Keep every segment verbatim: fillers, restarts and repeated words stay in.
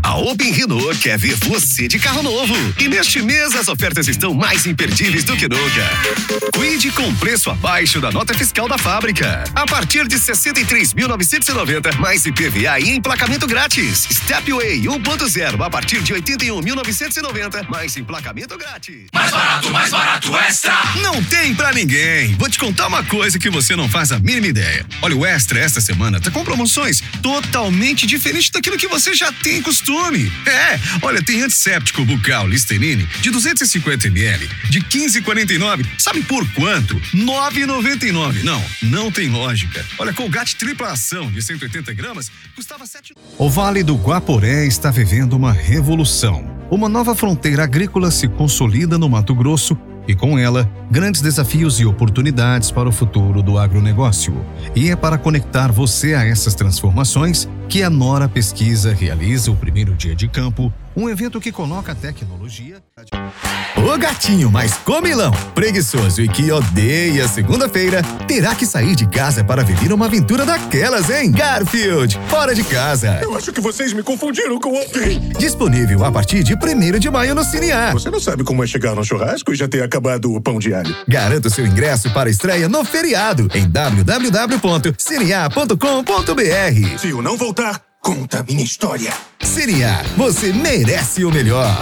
A Open Renault quer ver você de carro novo. E neste mês as ofertas estão mais imperdíveis do que nunca. Kwid com preço abaixo da nota fiscal da fábrica. A partir de sessenta e três mil novecentos e noventa, mais I P V A e emplacamento grátis. Stepway um ponto zero a partir de oitenta e um mil novecentos e noventa, mais emplacamento grátis. Mais barato, mais barato, Extra! Não tem pra ninguém. Vou te contar uma coisa que você não faz a mínima ideia. Olha, o Extra esta semana tá com promoções totalmente diferentes daquilo que você já tem costume. É, olha, tem antisséptico bucal Listerine de duzentos e cinquenta mililitros de quinze e quarenta e nove. Sabe por quanto? nove e noventa e nove. Não, não tem lógica. Olha, Colgate tripla ação de cento e oitenta gramas custava sete. O Vale do Guaporé está vivendo uma revolução. Uma nova fronteira agrícola se consolida no Mato Grosso e, com ela, grandes desafios e oportunidades para o futuro do agronegócio. E é para conectar você a essas transformações que a Nora Pesquisa realiza o primeiro dia de campo, um evento que coloca a tecnologia... O gatinho mais comilão, preguiçoso e que odeia segunda-feira, terá que sair de casa para viver uma aventura daquelas, hein? Garfield, fora de casa. Eu acho que vocês me confundiram com alguém. Disponível a partir de primeiro de maio no Cinear. Você não sabe como é chegar no churrasco e já ter acabado o pão de alho. Garanta o seu ingresso para a estreia no feriado em w w w ponto cinear ponto com ponto b r. Se eu não voltar, conta a minha história. Cinear, você merece o melhor.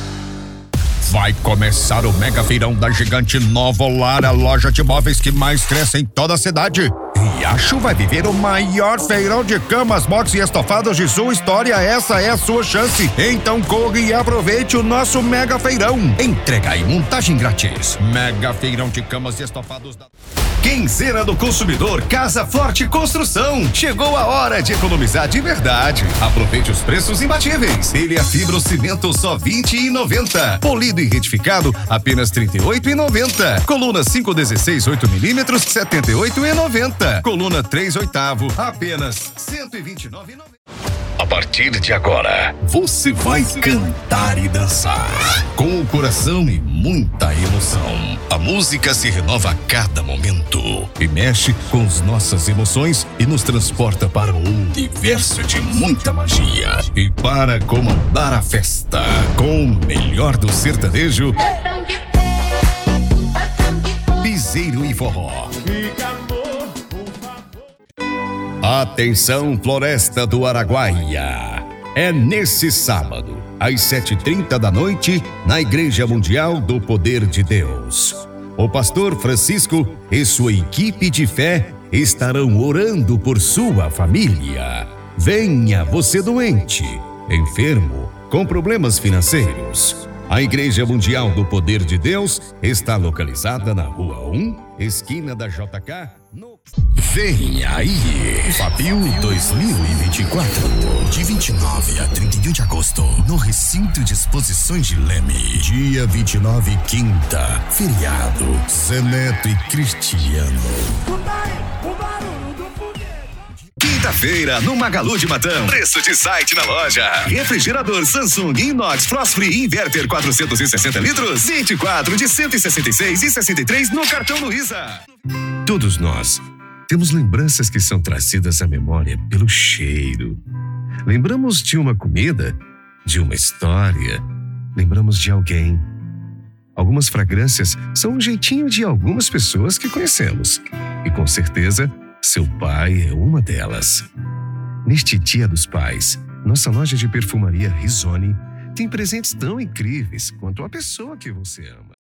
Vai começar o Mega Feirão da Gigante Nova Lar, a loja de móveis que mais cresce em toda a cidade. Riacho vai viver o maior feirão de camas, box e estofados de sua história. Essa é a sua chance. Então corre e aproveite o nosso Mega Feirão. Entrega e montagem grátis. Mega Feirão de camas e estofados da... Quinzena do Consumidor Casa Forte Construção. Chegou a hora de economizar de verdade. Aproveite os preços imbatíveis. Telha fibro cimento só vinte e noventa. Polido e retificado apenas trinta e oito e noventa. Coluna cinco dezesseis oito milímetros setenta e oito e noventa. Coluna três oitavo apenas cento e vinte e nove e noventa. A partir de agora, você vai cantar e dançar com o coração e muita emoção. A música se renova a cada momento e mexe com as nossas emoções e nos transporta para um universo de muita magia. E para comandar a festa com o melhor do sertanejo, piseiro e forró. Atenção, Floresta do Araguaia! É nesse sábado, às sete e trinta da noite, na Igreja Mundial do Poder de Deus. O pastor Francisco e sua equipe de fé estarão orando por sua família. Venha você doente, enfermo, com problemas financeiros. A Igreja Mundial do Poder de Deus está localizada na Rua um, esquina da J K, no... Vem aí, Fabio dois mil e vinte e quatro, de vinte e nove a trinta e um de agosto, no Recinto de Exposições de Leme. Dia vinte e nove, quinta, feriado, Zé Neto e Cristiano. Quinta-feira, no Magalu de Matão. Preço de site na loja. Refrigerador Samsung Inox Frost Free Inverter quatrocentos e sessenta litros. vinte e quatro de cento e sessenta e seis e sessenta e três no cartão Luiza. Todos nós temos lembranças que são trazidas à memória pelo cheiro. Lembramos de uma comida, de uma história, lembramos de alguém. Algumas fragrâncias são um jeitinho de algumas pessoas que conhecemos. E com certeza, seu pai é uma delas. Neste Dia dos Pais, nossa loja de perfumaria Risoni tem presentes tão incríveis quanto a pessoa que você ama.